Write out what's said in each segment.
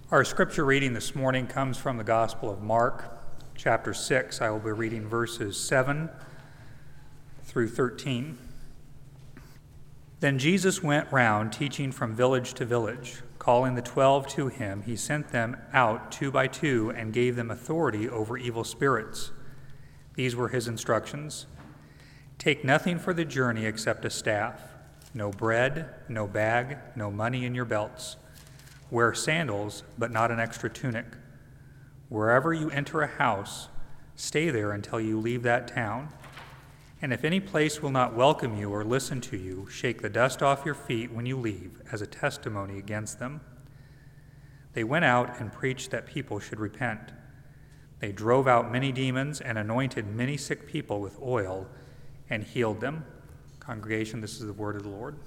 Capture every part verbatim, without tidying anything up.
Our scripture reading this morning comes from the Gospel of Mark, chapter six. I will be reading verses seven through thirteen. Then Jesus went round teaching from village to village. Calling the twelve to him, he sent them out two by two and gave them authority over evil spirits. These were his instructions. Take nothing for the journey except a staff, no bread, no bag, no money in your belts. Wear sandals, but not an extra tunic. Wherever you enter a house, stay there until you leave that town. And if any place will not welcome you or listen to you, shake the dust off your feet when you leave as a testimony against them. They went out and preached that people should repent. They drove out many demons and anointed many sick people with oil and healed them. Congregation, this is the word of the Lord.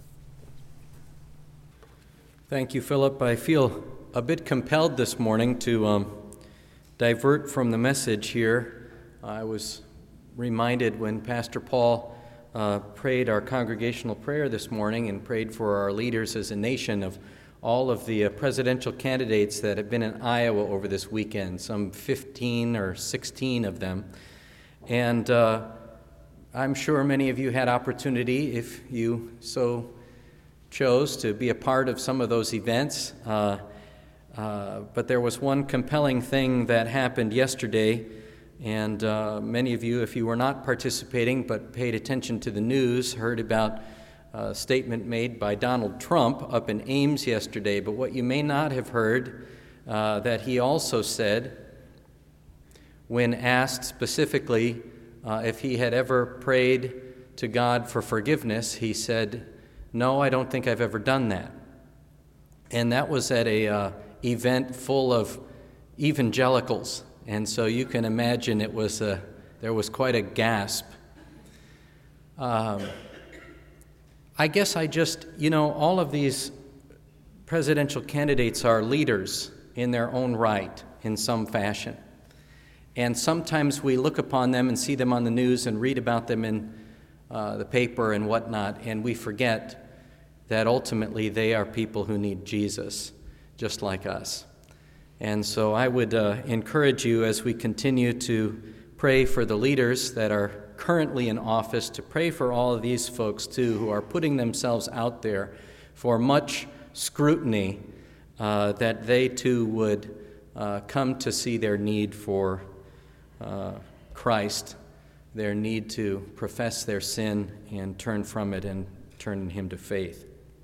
Thank you, Philip. I feel a bit compelled this morning to um, divert from the message here. I was reminded when Pastor Paul uh, prayed our congregational prayer this morning and prayed for our leaders as a nation of all of the uh, presidential candidates that have been in Iowa over this weekend, some fifteen or sixteen of them. And uh, I'm sure many of you had opportunity, if you so chose, to be a part of some of those events. Uh, uh, but there was one compelling thing that happened yesterday, and uh, many of you, if you were not participating but paid attention to the news, heard about a statement made by Donald Trump up in Ames yesterday. But what you may not have heard, uh, that he also said, when asked specifically uh, if he had ever prayed to God for forgiveness, he said, "No, I don't think I've ever done that." And that was at a uh, event full of evangelicals. And so you can imagine it was a, there was quite a gasp. Um, I guess I just, you know, all of these presidential candidates are leaders in their own right in some fashion. And sometimes we look upon them and see them on the news and read about them in uh, the paper and whatnot, and we forget that ultimately they are people who need Jesus, just like us. And so I would uh, encourage you, as we continue to pray for the leaders that are currently in office, to pray for all of these folks too, who are putting themselves out there for much scrutiny, uh, that they too would uh, come to see their need for uh, Christ, their need to profess their sin and turn from it and turn in Him to faith.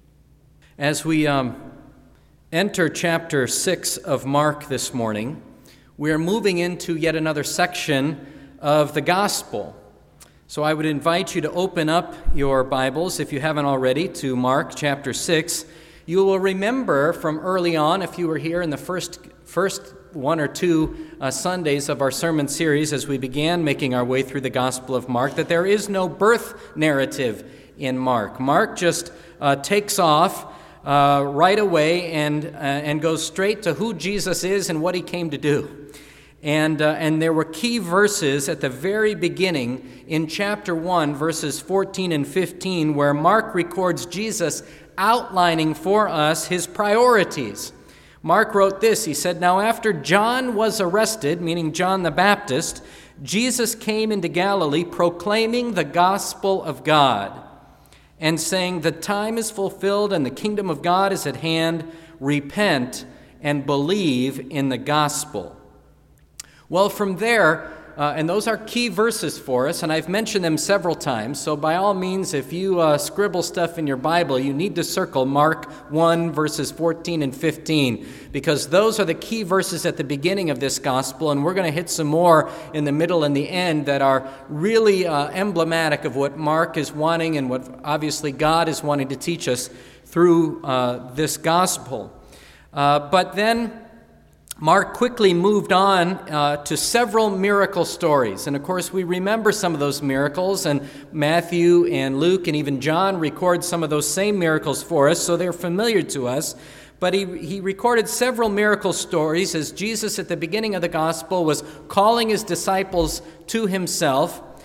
As we um, enter chapter six of Mark this morning, we are moving into yet another section of the gospel. So I would invite you to open up your Bibles, if you haven't already, to Mark chapter six. You will remember from early on, if you were here in the first first one or two uh, Sundays of our sermon series as we began making our way through the Gospel of Mark, that there is no birth narrative in Mark. Mark just uh, takes off Uh, right away and uh, and goes straight to who Jesus is and what He came to do. And uh, and there were key verses at the very beginning in chapter one, verses fourteen and fifteen, where Mark records Jesus outlining for us His priorities. Mark wrote this. He said, "Now after John was arrested," meaning John the Baptist, "Jesus came into Galilee proclaiming the gospel of God, and saying, 'The time is fulfilled and the kingdom of God is at hand. Repent and believe in the gospel.'" Well, from there, uh, and those are key verses for us, and I've mentioned them several times, so by all means, if you uh, scribble stuff in your Bible, you need to circle Mark one, verses fourteen and fifteen, because those are the key verses at the beginning of this gospel, and we're going to hit some more in the middle and the end that are really uh, emblematic of what Mark is wanting and what obviously God is wanting to teach us through uh, this gospel. Uh, but then Mark quickly moved on uh, to several miracle stories. And of course, we remember some of those miracles, and Matthew and Luke and even John record some of those same miracles for us, so they're familiar to us. But he, he recorded several miracle stories as Jesus at the beginning of the gospel was calling His disciples to Himself.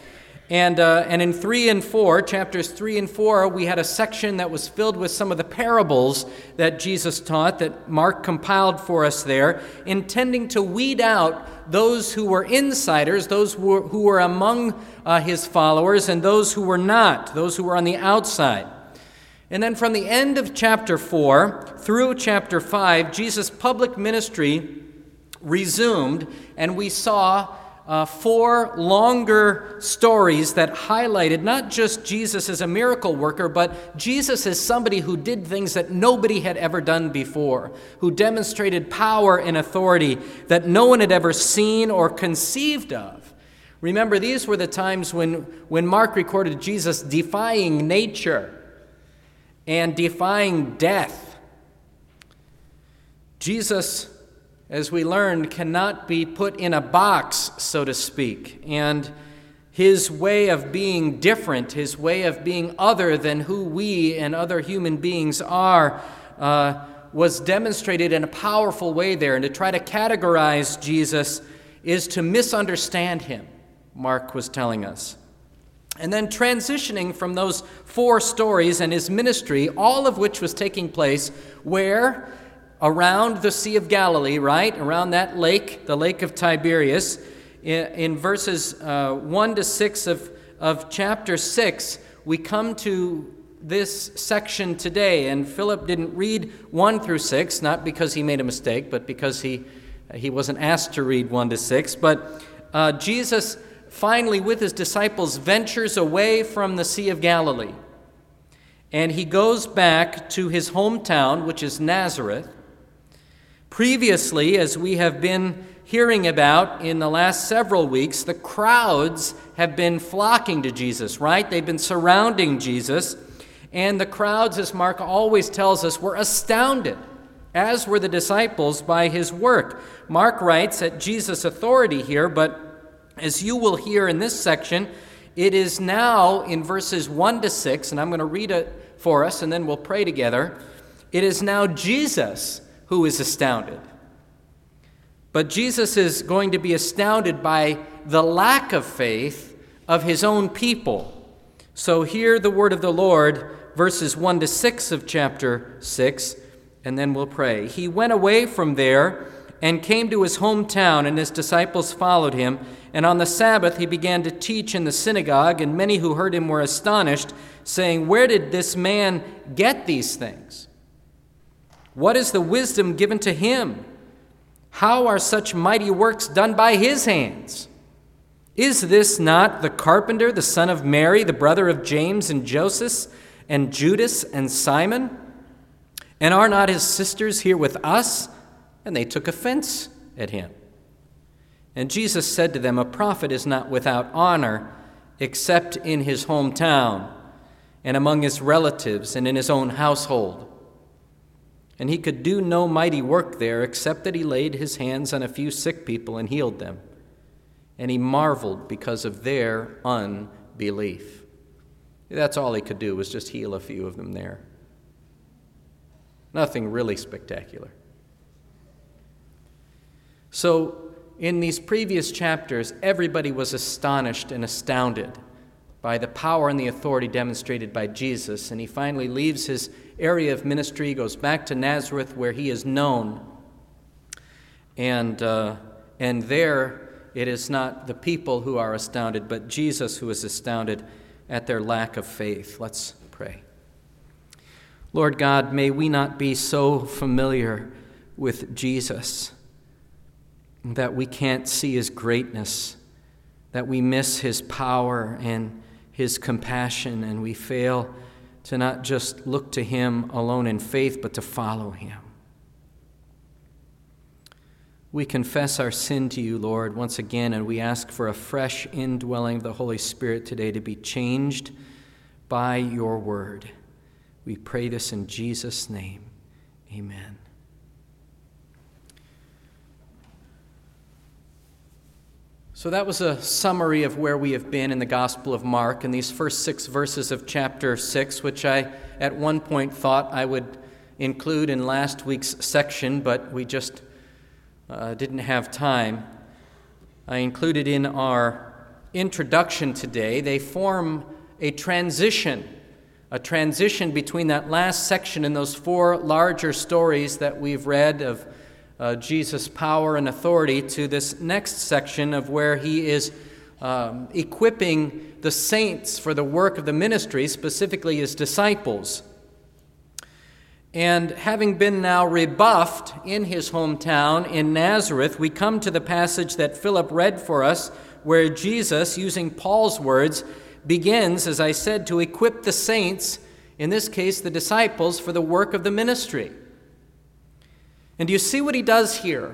And, uh, and in three and four, chapters three and four, we had a section that was filled with some of the parables that Jesus taught, that Mark compiled for us there, intending to weed out those who were insiders, those who were, who were among uh, his followers, and those who were not, those who were on the outside. And then from the end of chapter four through chapter five, Jesus' public ministry resumed, and we saw Uh, four longer stories that highlighted not just Jesus as a miracle worker, but Jesus as somebody who did things that nobody had ever done before, who demonstrated power and authority that no one had ever seen or conceived of. Remember, these were the times when, when Mark recorded Jesus defying nature and defying death. Jesus, as we learned, cannot be put in a box, so to speak. And his way of being different, his way of being other than who we and other human beings are, uh, was demonstrated in a powerful way there. And to try to categorize Jesus is to misunderstand him, Mark was telling us. And then transitioning from those four stories and his ministry, all of which was taking place where? Around the Sea of Galilee, right? Around that lake, the Lake of Tiberias. In, in verses uh, one to six of, of chapter six, we come to this section today. And Philip didn't read one through six, not because he made a mistake, but because he, he wasn't asked to read one to six. But uh, Jesus finally, with his disciples, ventures away from the Sea of Galilee. And he goes back to his hometown, which is Nazareth. Previously, as we have been hearing about in the last several weeks, the crowds have been flocking to Jesus, right? They've been surrounding Jesus. And the crowds, as Mark always tells us, were astounded, as were the disciples, by his work. Mark writes at Jesus' authority here, but as you will hear in this section, it is now in verses one to six, and I'm going to read it for us, and then we'll pray together. It is now Jesus who is astounded. But Jesus is going to be astounded by the lack of faith of his own people. So hear the word of the Lord, verses one to six of chapter six, and then we'll pray. He went away from there and came to his hometown, and his disciples followed him. And on the Sabbath he began to teach in the synagogue, and many who heard him were astonished, saying, "Where did this man get these things? What is the wisdom given to him? How are such mighty works done by his hands? Is this not the carpenter, the son of Mary, the brother of James and Joseph and Judas and Simon? And are not his sisters here with us?" And they took offense at him. And Jesus said to them, "A prophet is not without honor except in his hometown and among his relatives and in his own household." And he could do no mighty work there except that he laid his hands on a few sick people and healed them. And he marveled because of their unbelief. That's all he could do, was just heal a few of them there. Nothing really spectacular. So in these previous chapters, everybody was astonished and astounded by the power and the authority demonstrated by Jesus. And he finally leaves his area of ministry, goes back to Nazareth where he is known. And, uh, and there it is not the people who are astounded, but Jesus who is astounded at their lack of faith. Let's pray. Lord God, may we not be so familiar with Jesus that we can't see his greatness, that we miss his power and his compassion, and we fail to not just look to him alone in faith, but to follow him. We confess our sin to you, Lord, once again, and we ask for a fresh indwelling of the Holy Spirit today to be changed by your word. We pray this in Jesus' name. Amen. So that was a summary of where we have been in the Gospel of Mark in these first six verses of chapter six, which I at one point thought I would include in last week's section, but we just uh, didn't have time. I included in our introduction today, they form a transition, a transition between that last section and those four larger stories that we've read of uh, Jesus' power and authority to this next section of where he is um, equipping the saints for the work of the ministry, specifically his disciples. And having been now rebuffed in his hometown in Nazareth, we come to the passage that Philip read for us, where Jesus, using Paul's words, begins, as I said, to equip the saints, in this case the disciples, for the work of the ministry. And do you see what he does here?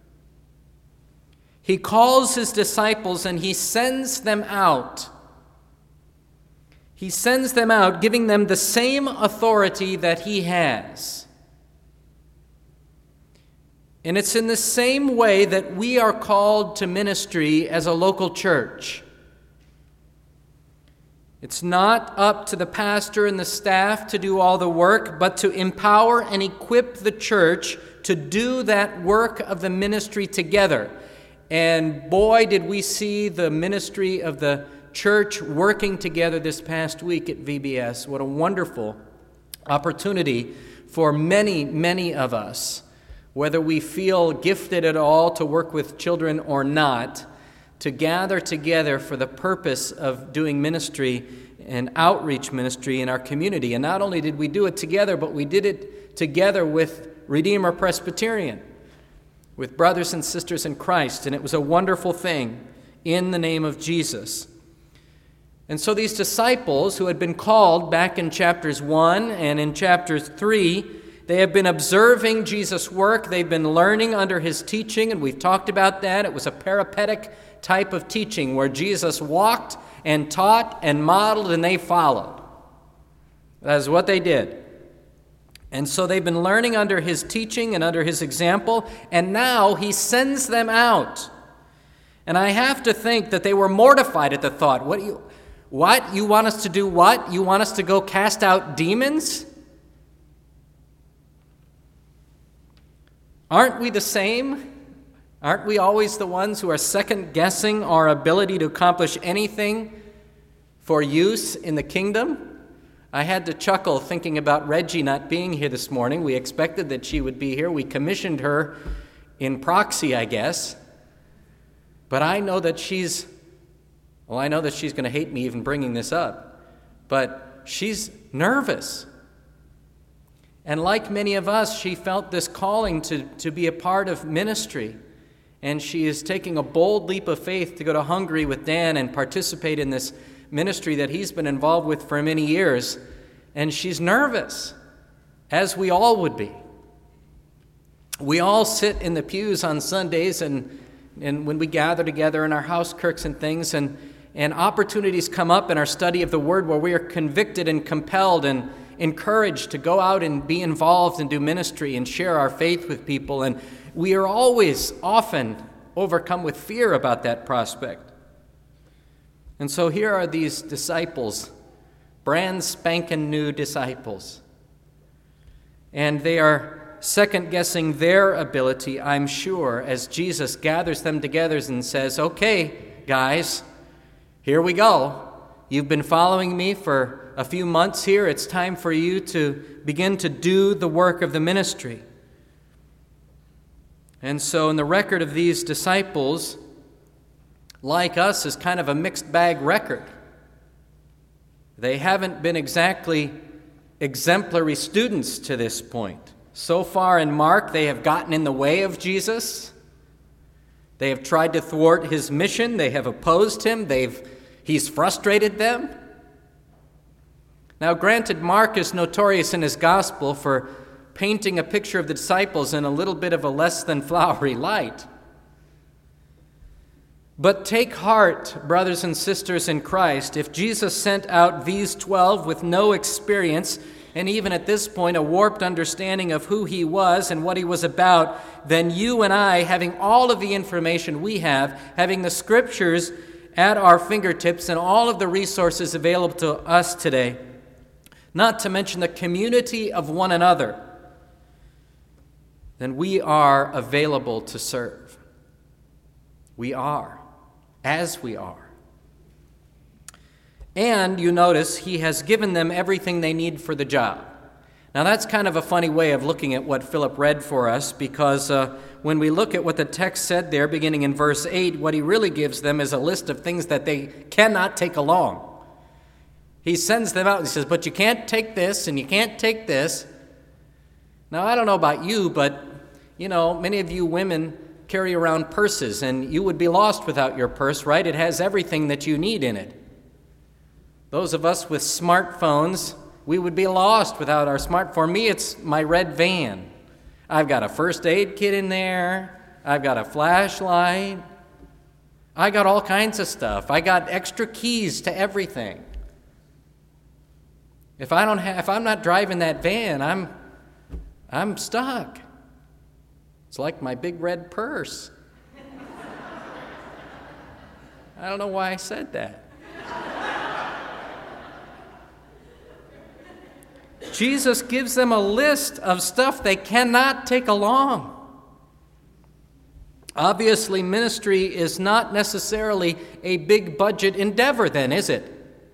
He calls his disciples and he sends them out. He sends them out, giving them the same authority that he has. And it's in the same way that we are called to ministry as a local church. It's not up to the pastor and the staff to do all the work, but to empower and equip the church to do that work of the ministry together. And boy, did we see the ministry of the church working together this past week at V B S. What a wonderful opportunity for many, many of us, whether we feel gifted at all to work with children or not, to gather together for the purpose of doing ministry and outreach ministry in our community. And not only did we do it together, but we did it together with Redeemer Presbyterian, with brothers and sisters in Christ. And it was a wonderful thing in the name of Jesus. And so these disciples who had been called back in chapters one and in chapter three, they have been observing Jesus' work. They've been learning under his teaching, and we've talked about that. It was a peripatetic type of teaching where Jesus walked and taught and modeled, and they followed. That is what they did. And so they've been learning under his teaching and under his example, and now he sends them out. And I have to think that they were mortified at the thought. What do you... What? You want us to do what? You want us to go cast out demons? Aren't we the same? Aren't we always the ones who are second-guessing our ability to accomplish anything for use in the kingdom? I had to chuckle thinking about Reggie not being here this morning. We expected that she would be here. We commissioned her in proxy, I guess. But I know that she's Well, I know that she's going to hate me even bringing this up, but she's nervous. And like many of us, she felt this calling to, to be a part of ministry. And she is taking a bold leap of faith to go to Hungary with Dan and participate in this ministry that he's been involved with for many years. And she's nervous, as we all would be. We all sit in the pews on Sundays and, and when we gather together in our house kirks and things, and And opportunities come up in our study of the Word where we are convicted and compelled and encouraged to go out and be involved and do ministry and share our faith with people. And we are always, often, overcome with fear about that prospect. And so here are these disciples, brand spanking new disciples. And they are second-guessing their ability, I'm sure, as Jesus gathers them together and says, okay, guys, here we go. You've been following me for a few months here. It's time for you to begin to do the work of the ministry. And so in the record of these disciples, like us, is kind of a mixed bag record. They haven't been exactly exemplary students to this point. So far in Mark, they have gotten in the way of Jesus. They have tried to thwart his mission. They have opposed him. They've He's frustrated them. Now, granted, Mark is notorious in his gospel for painting a picture of the disciples in a little bit of a less than flowery light. But take heart, brothers and sisters in Christ, if Jesus sent out these twelve with no experience, and even at this point a warped understanding of who he was and what he was about, then you and I, having all of the information we have, having the scriptures at our fingertips and all of the resources available to us today, not to mention the community of one another, then we are available to serve. We are, as we are. And you notice he has given them everything they need for the job. Now that's kind of a funny way of looking at what Philip read for us, because uh, when we look at what the text said there, beginning in verse eight, what he really gives them is a list of things that they cannot take along. He sends them out and he says, but you can't take this and you can't take this. Now I don't know about you, but you know, many of you women carry around purses, and you would be lost without your purse, right? It has everything that you need in it. Those of us with smartphones, we would be lost without our smart. For me, it's my red van. I've got a first aid kit in there. I've got a flashlight. I got all kinds of stuff. I got extra keys to everything. If I don't have, if I'm not driving that van, I'm, I'm stuck. It's like my big red purse. I don't know why I said that. Jesus gives them a list of stuff they cannot take along. Obviously, ministry is not necessarily a big budget endeavor then, is it?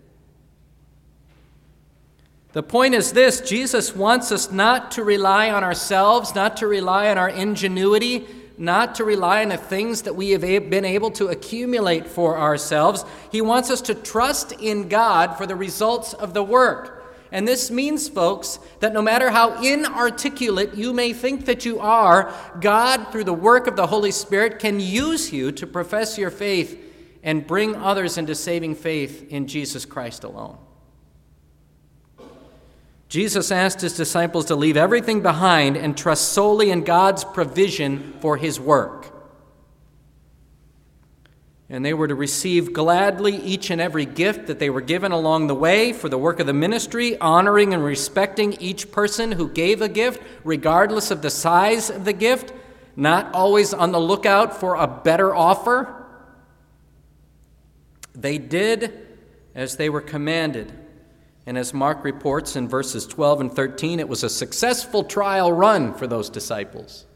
The point is this: Jesus wants us not to rely on ourselves, not to rely on our ingenuity, not to rely on the things that we have been able to accumulate for ourselves. He wants us to trust in God for the results of the work. And this means, folks, that no matter how inarticulate you may think that you are, God, through the work of the Holy Spirit, can use you to profess your faith and bring others into saving faith in Jesus Christ alone. Jesus asked his disciples to leave everything behind and trust solely in God's provision for his work. And they were to receive gladly each and every gift that they were given along the way for the work of the ministry, honoring and respecting each person who gave a gift, regardless of the size of the gift, not always on the lookout for a better offer. They did as they were commanded. And as Mark reports in verses twelve and thirteen, it was a successful trial run for those disciples.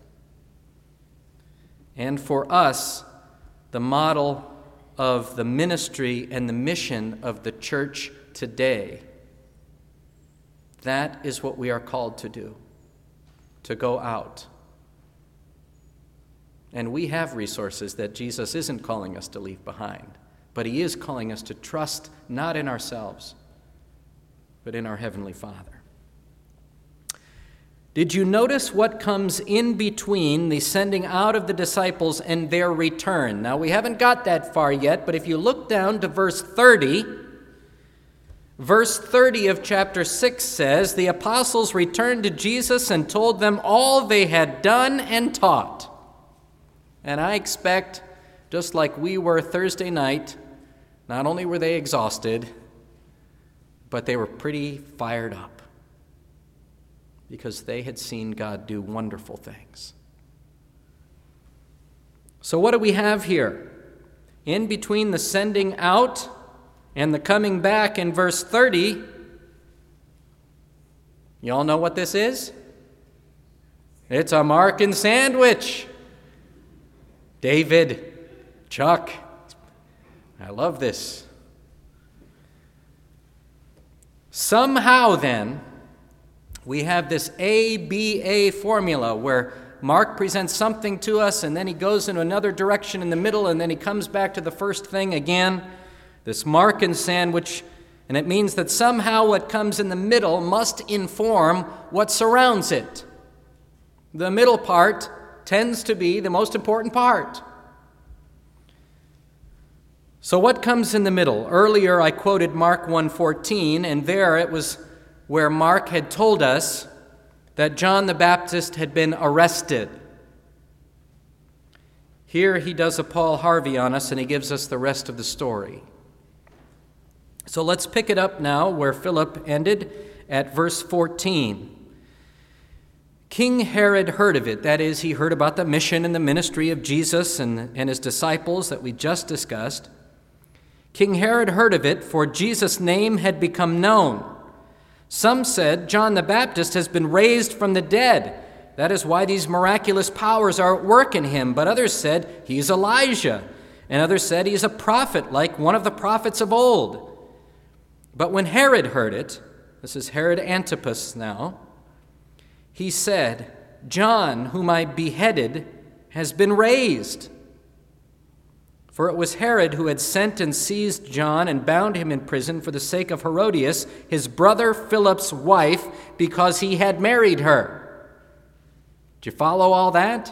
And for us, the model of the ministry and the mission of the church today, that is what we are called to do, to go out. And we have resources that Jesus isn't calling us to leave behind, but he is calling us to trust not in ourselves, but in our Heavenly Father. Did you notice what comes in between the sending out of the disciples and their return? Now, we haven't got that far yet, but if you look down to verse thirty, verse thirty of chapter six says, "The apostles returned to Jesus and told them all they had done and taught." And I expect, just like we were Thursday night, not only were they exhausted, but they were pretty fired up because they had seen God do wonderful things. So what do we have here? In between the sending out and the coming back in verse thirty, you all know what this is? It's a Markan sandwich. David, Chuck, I love this. Somehow, then, we have this A B A formula where Mark presents something to us, and then he goes in another direction in the middle, and then he comes back to the first thing again, this Markan sandwich, and it means that somehow what comes in the middle must inform what surrounds it. The middle part tends to be the most important part. So what comes in the middle? Earlier I quoted Mark one fourteen, and there it was where Mark had told us that John the Baptist had been arrested. Here he does a Paul Harvey on us, and he gives us the rest of the story. So let's pick it up now where Philip ended at verse fourteen. King Herod heard of it. That is, he heard about the mission and the ministry of Jesus and, and his disciples that we just discussed. King Herod heard of it, for Jesus' name had become known. Some said, John the Baptist has been raised from the dead. That is why these miraculous powers are at work in him. But others said, he's Elijah. And others said, he's a prophet, like one of the prophets of old. But when Herod heard it, this is Herod Antipas now, he said, John, whom I beheaded, has been raised. For it was Herod who had sent and seized John and bound him in prison for the sake of Herodias, his brother Philip's wife, because he had married her. Do you follow all that?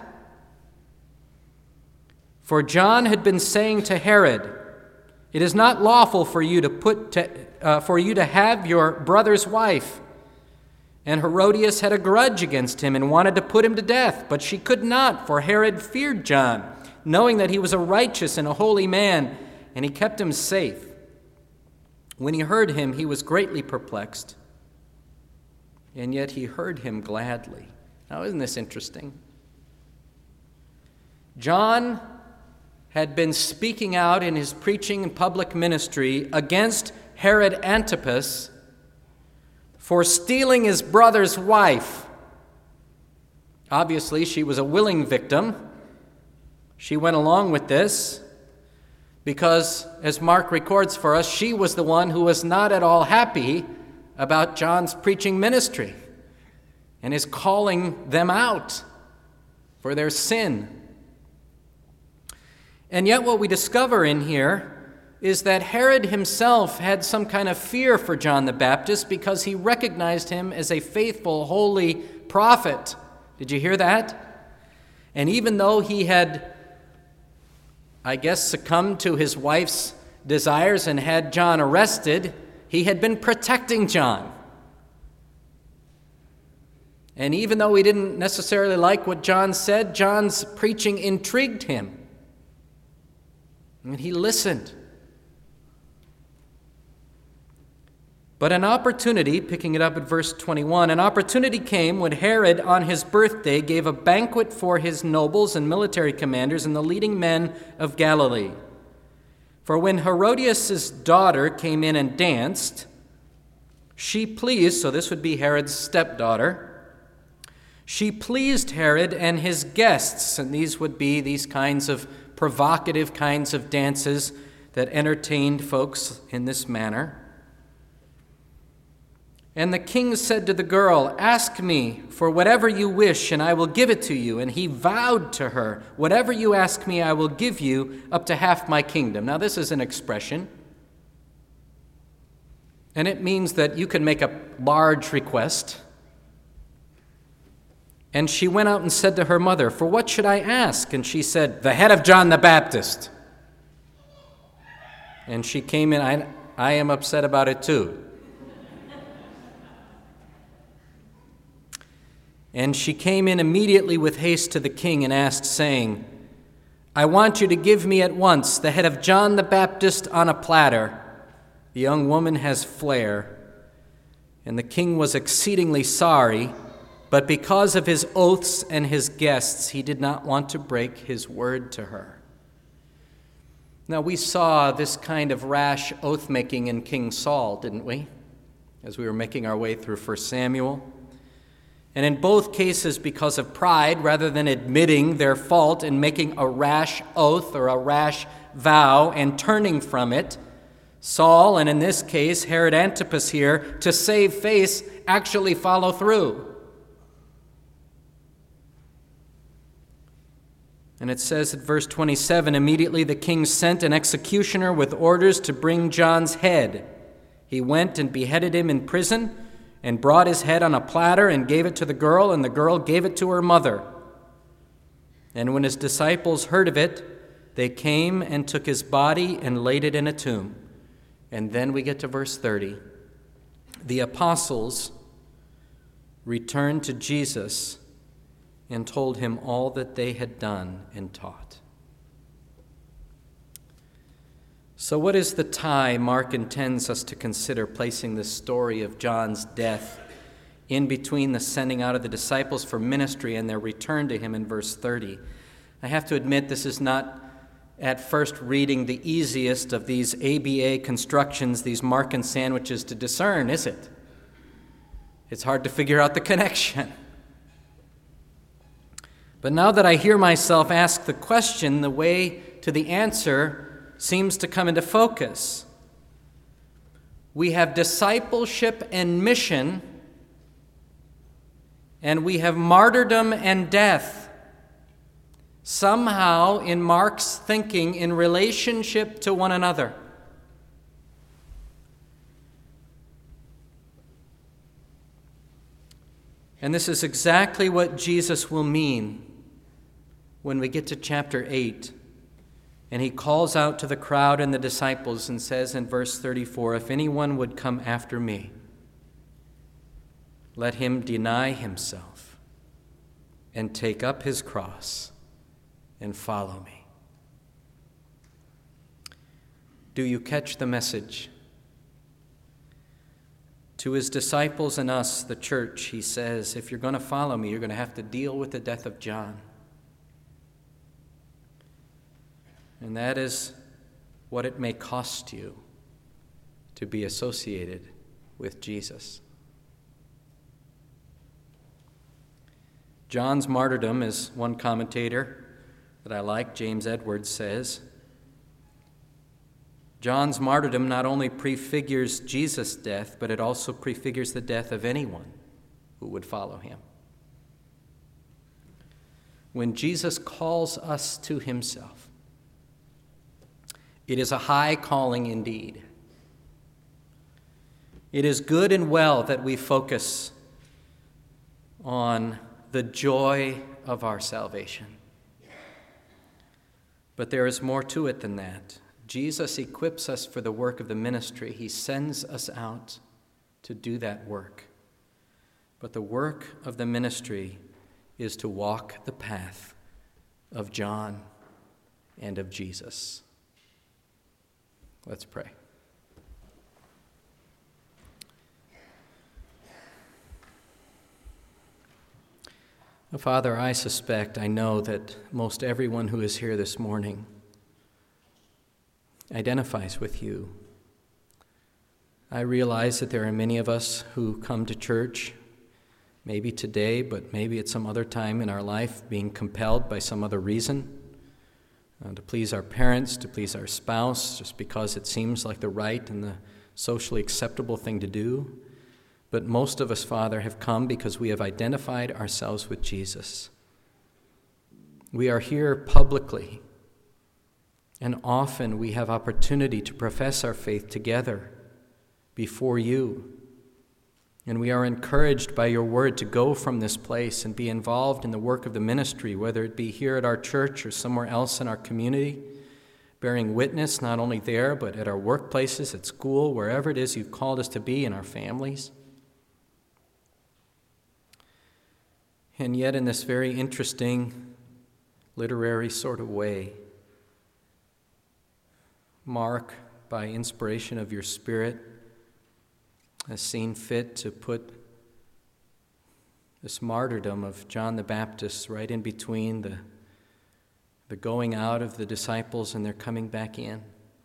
For John had been saying to Herod, it is not lawful for you to put to, uh, for you to have your brother's wife. And Herodias had a grudge against him and wanted to put him to death, but she could not, for Herod feared John, knowing that he was a righteous and a holy man, and he kept him safe. When he heard him, he was greatly perplexed, and yet he heard him gladly. Now, isn't this interesting? John had been speaking out in his preaching and public ministry against Herod Antipas for stealing his brother's wife. Obviously, she was a willing victim. She went along with this because, as Mark records for us, she was the one who was not at all happy about John's preaching ministry and is calling them out for their sin. And yet what we discover in here is that Herod himself had some kind of fear for John the Baptist because he recognized him as a faithful, holy prophet. Did you hear that? And even though he had, I guess, succumbed to his wife's desires and had John arrested, he had been protecting John. And even though he didn't necessarily like what John said, John's preaching intrigued him. And he listened. But an opportunity, picking it up at verse twenty-one, an opportunity came when Herod on his birthday gave a banquet for his nobles and military commanders and the leading men of Galilee. For when Herodias' daughter came in and danced, she pleased, so this would be Herod's stepdaughter, she pleased Herod and his guests, and these would be these kinds of provocative kinds of dances that entertained folks in this manner. And the king said to the girl, ask me for whatever you wish, and I will give it to you. And he vowed to her, whatever you ask me, I will give you up to half my kingdom. Now, this is an expression, and it means that you can make a large request. And she went out and said to her mother, for what should I ask? And she said, the head of John the Baptist. And she came in, I, I am upset about it too. And she came in immediately with haste to the king and asked, saying, I want you to give me at once the head of John the Baptist on a platter. The young woman has flair. And the king was exceedingly sorry, but because of his oaths and his guests, he did not want to break his word to her. Now, we saw this kind of rash oath-making in King Saul, didn't we? As we were making our way through First Samuel. And in both cases, because of pride, rather than admitting their fault and making a rash oath or a rash vow and turning from it, Saul, and in this case, Herod Antipas here, to save face, actually follow through. And it says at verse twenty-seven, immediately the king sent an executioner with orders to bring John's head. He went and beheaded him in prison and brought his head on a platter and gave it to the girl, and the girl gave it to her mother. And when his disciples heard of it, they came and took his body and laid it in a tomb. And then we get to verse thirty. The apostles returned to Jesus and told him all that they had done and taught. So what is the tie Mark intends us to consider placing this story of John's death in between the sending out of the disciples for ministry and their return to him in verse thirty? I have to admit this is not, at first reading, the easiest of these A B A constructions, these Markan sandwiches, to discern, is it? It's hard to figure out the connection. But now that I hear myself ask the question, the way to the answer seems to come into focus. we have discipleship and mission, and we have martyrdom and death, somehow in Mark's thinking in relationship to one another. And this is exactly what Jesus will mean when we get to chapter eight. And he calls out to the crowd and the disciples and says in verse thirty-four, "If anyone would come after me, let him deny himself and take up his cross and follow me." Do you catch the message? To his disciples and us, the church, he says, if you're going to follow me, you're going to have to deal with the death of John. And that is what it may cost you to be associated with Jesus. John's martyrdom, as one commentator that I like, James Edwards, says, John's martyrdom not only prefigures Jesus' death, but it also prefigures the death of anyone who would follow him. When Jesus calls us to himself, it is a high calling indeed. It is good and well that we focus on the joy of our salvation. But there is more to it than that. Jesus equips us for the work of the ministry. He sends us out to do that work. But the work of the ministry is to walk the path of John and of Jesus. Let's pray. Father, I suspect, I know that most everyone who is here this morning identifies with you. I realize that there are many of us who come to church, maybe today, but maybe at some other time in our life, being compelled by some other reason. Uh, to please our parents, to please our spouse, just because it seems like the right and the socially acceptable thing to do. But most of us, Father, have come because we have identified ourselves with Jesus. We are here publicly, and often we have opportunity to profess our faith together before you. And we are encouraged by your word to go from this place and be involved in the work of the ministry, whether it be here at our church or somewhere else in our community, bearing witness not only there, but at our workplaces, at school, wherever it is you've called us to be, in our families. And yet in this very interesting literary sort of way, Mark, by inspiration of your Spirit, has seen fit to put this martyrdom of John the Baptist right in between the, the going out of the disciples and their coming back in.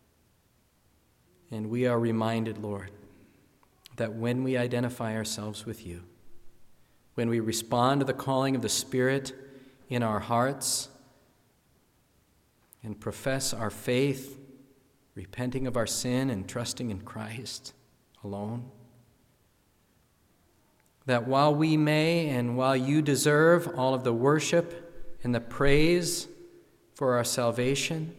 And we are reminded, Lord, that when we identify ourselves with you, when we respond to the calling of the Spirit in our hearts and profess our faith, repenting of our sin and trusting in Christ alone, that while we may and while you deserve all of the worship and the praise for our salvation,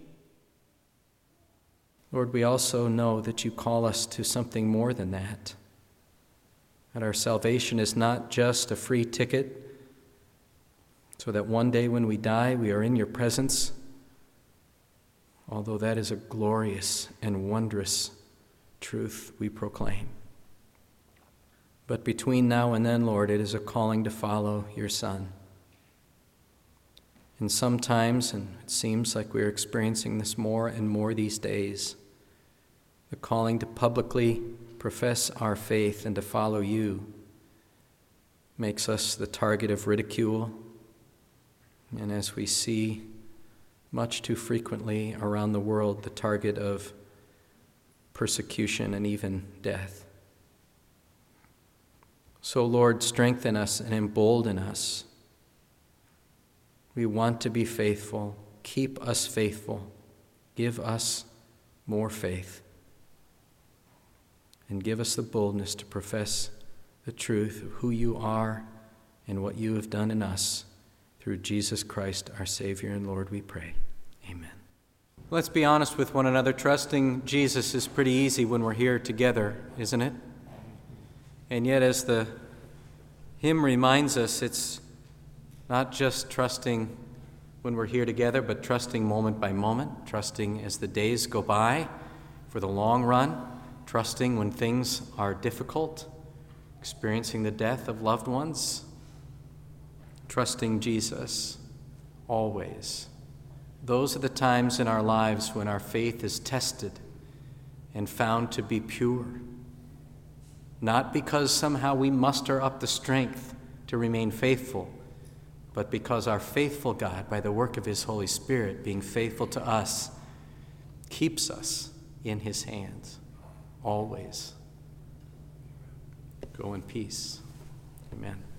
Lord, we also know that you call us to something more than that. That our salvation is not just a free ticket, so that one day when we die, we are in your presence, although that is a glorious and wondrous truth we proclaim. But between now and then, Lord, it is a calling to follow your Son. And sometimes, and it seems like we're experiencing this more and more these days, the calling to publicly profess our faith and to follow you makes us the target of ridicule. And as we see much too frequently around the world, the target of persecution and even death. So, Lord, strengthen us and embolden us. We want to be faithful. Keep us faithful. Give us more faith. In and give us the boldness to profess the truth of who you are and what you have done in us. Through Jesus Christ, our Savior and Lord, we pray. Amen. Let's be honest with one another. Trusting Jesus is pretty easy when we're here together, isn't it? And yet, as the hymn reminds us, it's not just trusting when we're here together, but trusting moment by moment, trusting as the days go by for the long run, trusting when things are difficult, experiencing the death of loved ones, trusting Jesus always. Those are the times in our lives when our faith is tested and found to be pure. Not because somehow we muster up the strength to remain faithful, but because our faithful God, by the work of his Holy Spirit, being faithful to us, keeps us in his hands always. Go in peace. Amen.